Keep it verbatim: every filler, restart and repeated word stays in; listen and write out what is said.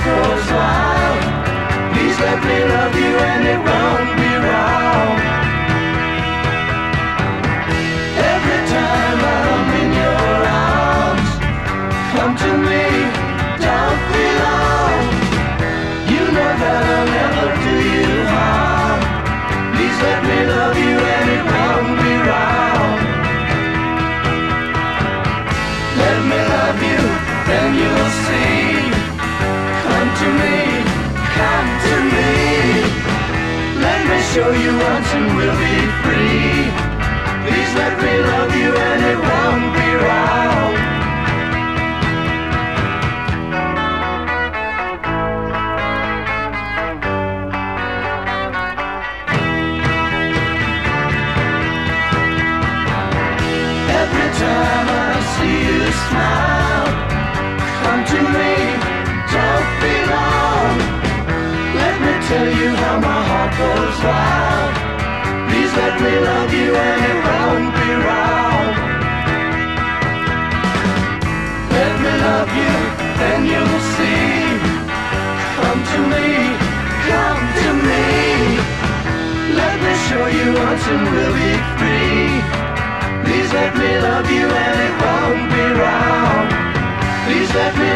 goes wild. Please let me love you and it won't be wrong. Every time I'm in your arms, come to me, don't be long. You know that I'll never do you harm. Please let me love you and it won't be wrong. Let me love you, then you'll see. Come to me, come to me. Let me show you once and we'll be free. Please let me love you and it won't be wrong. Every time I see you smile, come to me, don't be long. Let me tell you how my heart goes wild. Please let me love you and it won't be wrong. Let me love you, then you'll see. Come to me, come to me. Let me show you once and we'll be free. Please let me love you and it won't be wrong. Please let me